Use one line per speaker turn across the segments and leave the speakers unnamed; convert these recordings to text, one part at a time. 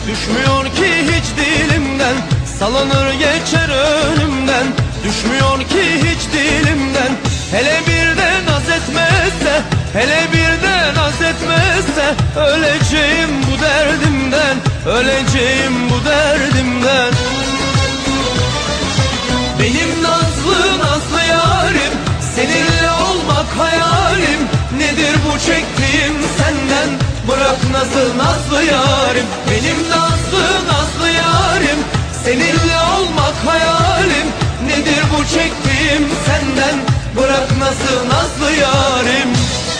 Düşmüyor ki hiç dilimden, salınır geçer önümden. Düşmüyor ki hiç dilimden, hele bir de naz etmezse, hele bir de naz etmezse, öleceğim bu derdimden, öleceğim bu derdimden. Benim nazlı nazlı yarim, seninle olmak hayalim. Nedir bu çektiğim senden, bırak nazlı nazlı yarim. Benim nazlı nazlı yarim, seninle olmak hayalim. Nedir bu çektiğim senden, bırak nazlı nazlı yarim.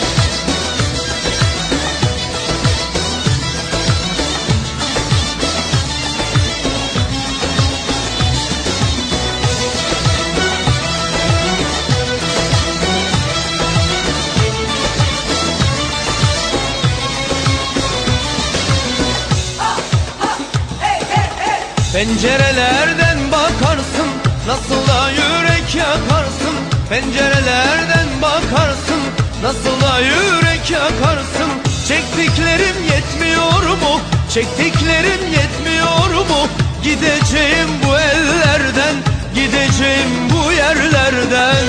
Pencerelerden bakarsın, nasıl da yürek yakarsın. Pencerelerden bakarsın, nasıl da yürek yakarsın. Çektiklerim yetmiyor mu? Çektiklerim yetmiyor mu? Gideceğim bu ellerden, gideceğim bu yerlerden.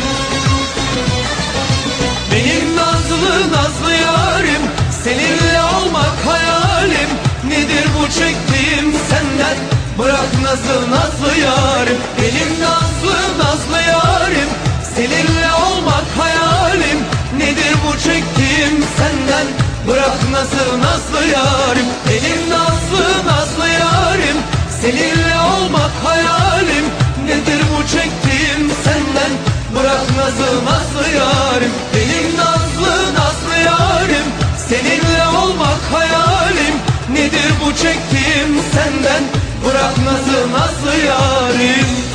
Benim nazlı nazlı yarim, seninle olmak hayalim. Nedir bu çektiğim senden, bırak nazlı nazlı yarim. Benim nazlı nazlı yarim, seninle olmak hayalim. Nedir bu çektiğim senden, bırak nazlı nazlı yarim. Benim nazlı nazlı yarim, seninle olmak hayalim. Nedir bu çektiğim senden, bırak nazlı nazlı yarim. Benim nazlı nazlı yarim, seninle olmak hayalim. Nedir bu çektiğim senden, bırak nazlı nazlı yarim.